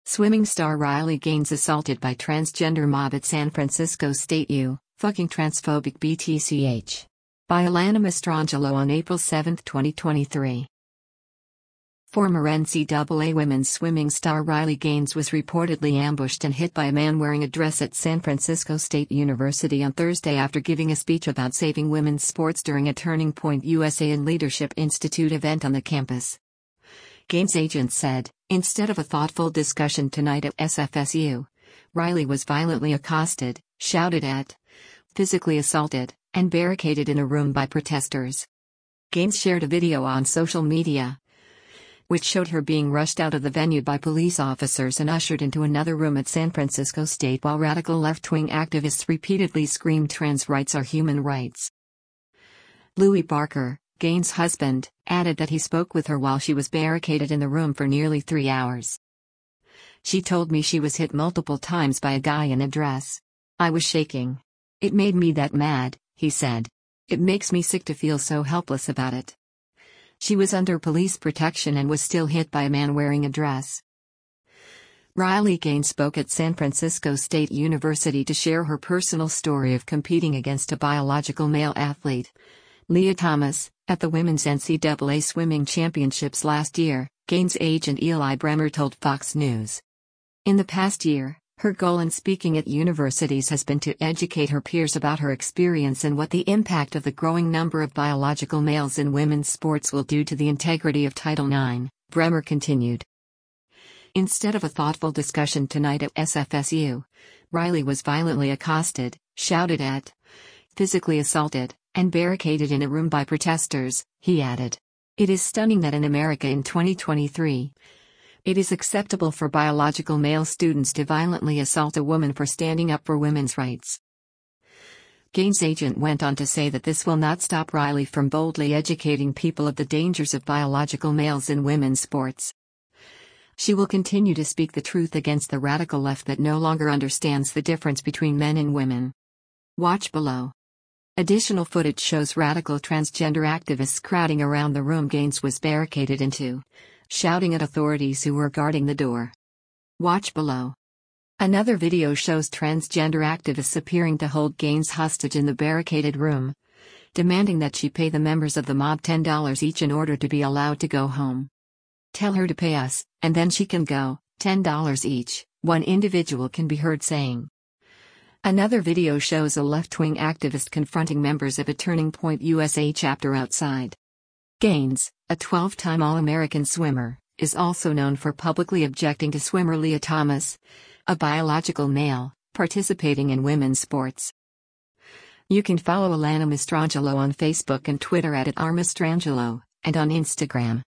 Swimming star Riley Gaines assaulted by transgender mob at San Francisco State U, fucking transphobic BTCH. By Alana Mastrangelo on April 7, 2023. Former NCAA women's swimming star Riley Gaines was reportedly ambushed and hit by a man wearing a dress at San Francisco State University on Thursday after giving a speech about saving women's sports during a Turning Point USA and Leadership Institute event on the campus. Gaines' agent said, instead of a thoughtful discussion tonight at SFSU, Riley was violently accosted, shouted at, physically assaulted, and barricaded in a room by protesters. Gaines shared a video on social media, which showed her being rushed out of the venue by police officers and ushered into another room at San Francisco State while radical left-wing activists repeatedly screamed trans rights are human rights. Louis Barker, Gaines' husband, added that he spoke with her while she was barricaded in the room for nearly 3 hours. She told me she was hit multiple times by a guy in a dress. I was shaking. It made me that mad, he said. It makes me sick to feel so helpless about it. She was under police protection and was still hit by a man wearing a dress. Riley Gaines spoke at San Francisco State University to share her personal story of competing against a biological male athlete, Lia Thomas, at the Women's NCAA Swimming Championships last year, Gaines' agent Eli Bremer told Fox News. In the past year, her goal in speaking at universities has been to educate her peers about her experience and what the impact of the growing number of biological males in women's sports will do to the integrity of Title IX, Bremer continued. Instead of a thoughtful discussion tonight at SFSU, Riley was violently accosted, shouted at, physically assaulted, and barricaded in a room by protesters, he added. It is stunning that in America in 2023, it is acceptable for biological male students to violently assault a woman for standing up for women's rights. Gaines' agent went on to say that this will not stop Riley from boldly educating people of the dangers of biological males in women's sports. She will continue to speak the truth against the radical left that no longer understands the difference between men and women. Watch below. Additional footage shows radical transgender activists crowding around the room Gaines was barricaded into, shouting at authorities who were guarding the door. Watch below. Another video shows transgender activists appearing to hold Gaines hostage in the barricaded room, demanding that she pay the members of the mob $10 each in order to be allowed to go home. Tell her to pay us, and then she can go, $10 each, one individual can be heard saying. Another video shows a left-wing activist confronting members of a Turning Point USA chapter outside. Gaines, a 12-time All-American swimmer, is also known for publicly objecting to swimmer Lia Thomas, a biological male, participating in women's sports. You can follow Alana Mastrangelo on Facebook and Twitter at @rmastrangelo, and on Instagram.